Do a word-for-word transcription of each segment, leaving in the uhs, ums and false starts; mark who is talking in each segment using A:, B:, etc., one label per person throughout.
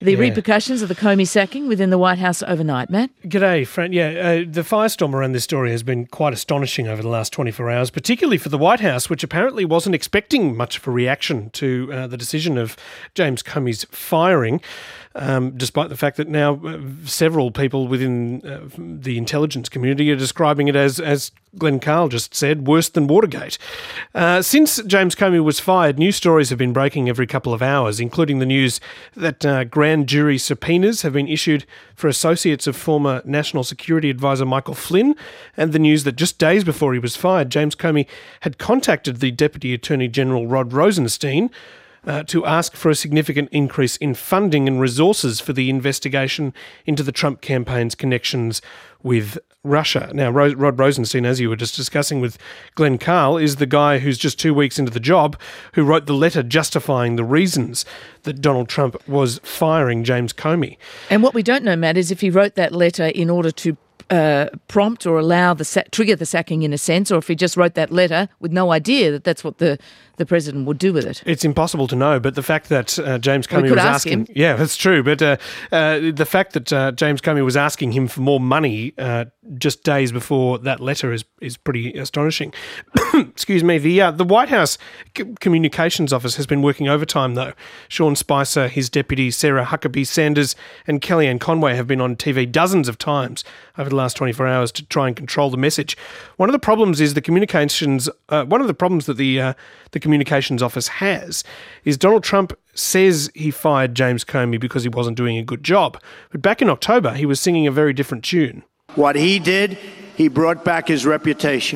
A: The
B: Yeah.
A: repercussions of the Comey sacking within the White House overnight, Matt.
B: G'day, Fran. Yeah, uh, the firestorm around this story has been quite astonishing over the last twenty-four hours, particularly for the White House, which apparently wasn't expecting much of a reaction to uh, the decision of James Comey's firing, um, despite the fact that now uh, several people within uh, the intelligence community are describing it as, as Glenn Carl just said, worse than Watergate. Uh, since James Comey was fired, news stories have been breaking every couple of hours, including the news that uh, grand jury subpoenas have been issued for associates of former National Security Advisor Michael Flynn, and the news that just days before he was fired, James Comey had contacted the Deputy Attorney General Rod Rosenstein Uh, to ask for a significant increase in funding and resources for the investigation into the Trump campaign's connections with Russia. Now, Ro- Rod Rosenstein, as you were just discussing with Glenn Carl, is the guy who's just two weeks into the job who wrote the letter justifying the reasons that Donald Trump was firing James Comey.
A: And what we don't know, Matt, is if he wrote that letter in order to uh, prompt or allow the sa- trigger the sacking in a sense, or if he just wrote that letter with no idea that that's what the the president would do with it.
B: It's impossible to know, but the fact that uh, James Comey
A: could
B: was
A: ask
B: asking...
A: him.
B: Yeah, that's true, but uh, uh, the fact that uh, James Comey was asking him for more money uh, just days before that letter is is pretty astonishing. Excuse me. The uh, the White House C- Communications Office has been working overtime, though. Sean Spicer, his deputy, Sarah Huckabee Sanders and Kellyanne Conway have been on T V dozens of times over the last twenty-four hours to try and control the message. One of the problems is the communications... Uh, one of the problems that the uh, the Communications Office has is Donald Trump says he fired James Comey because he wasn't doing a good job. But back in October, he was singing a very different tune.
C: What he did, he brought back his reputation.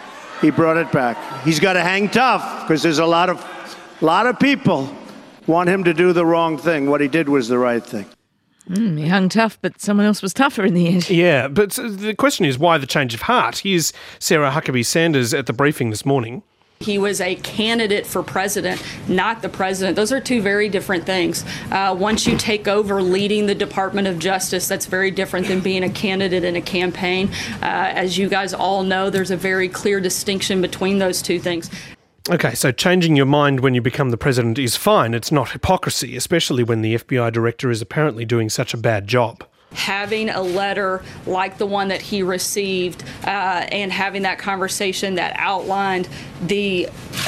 C: He brought it back. He's got to hang tough because there's a lot of, lot of people want him to do the wrong thing. What he did was the right thing.
A: Mm, he hung tough, but someone else was tougher in the end.
B: Yeah, but the question is why the change of heart? Here's Sarah Huckabee Sanders at the briefing this morning.
D: He was a candidate for president, not the president. Those are two very different things. Uh, once you take over leading the Department of Justice, that's very different than being a candidate in a campaign. Uh, as you guys all know, there's a very clear distinction between those two things.
B: Okay, so changing your mind when you become the president is fine. It's not hypocrisy, especially when the F B I director is apparently doing such a bad job.
D: Having a letter like the one that he received uh, and having that conversation that outlined the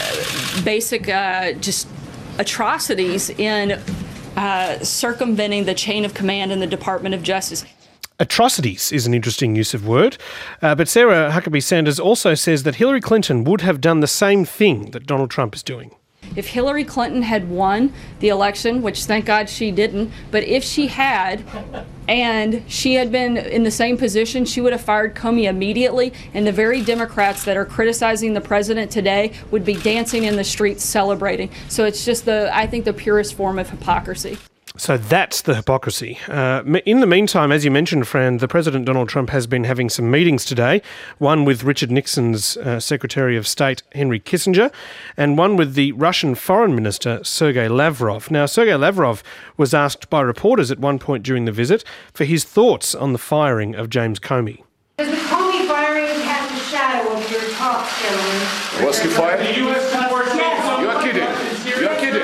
D: uh, basic uh, just atrocities in uh, circumventing the chain of command in the Department of Justice.
B: Atrocities is an interesting use of word, uh, but Sarah Huckabee Sanders also says that Hillary Clinton would have done the same thing that Donald Trump is doing.
D: If Hillary Clinton had won the election, which thank God she didn't, but if she had, and she had been in the same position, she would have fired Comey immediately, and the very Democrats that are criticizing the president today would be dancing in the streets celebrating. So it's just the, I think, the purest form of hypocrisy.
B: So that's the hypocrisy. Uh, in the meantime, as you mentioned, Fran, the President Donald Trump has been having some meetings today, one with Richard Nixon's uh, Secretary of State, Henry Kissinger, and one with the Russian Foreign Minister, Sergei Lavrov. Now, Sergei Lavrov was asked by reporters at one point during the visit for his thoughts on the firing of James Comey.
E: Does the Comey firing cast a shadow over your talks, gentlemen?
F: Was he fired?
E: The U S
F: Yes. You are kidding. You are kidding.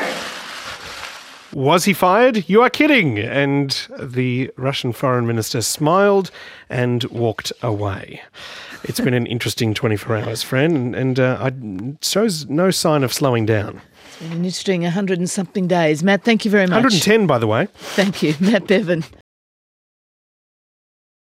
B: Was he fired? You are kidding. And the Russian foreign minister smiled and walked away. It's been an interesting twenty-four hours, Fran, and, and uh, I, it shows no sign of slowing down.
A: It's been an interesting one hundred and something days. Matt, thank you very much.
B: one hundred and ten, by the way.
A: Thank you, Matt Bevan.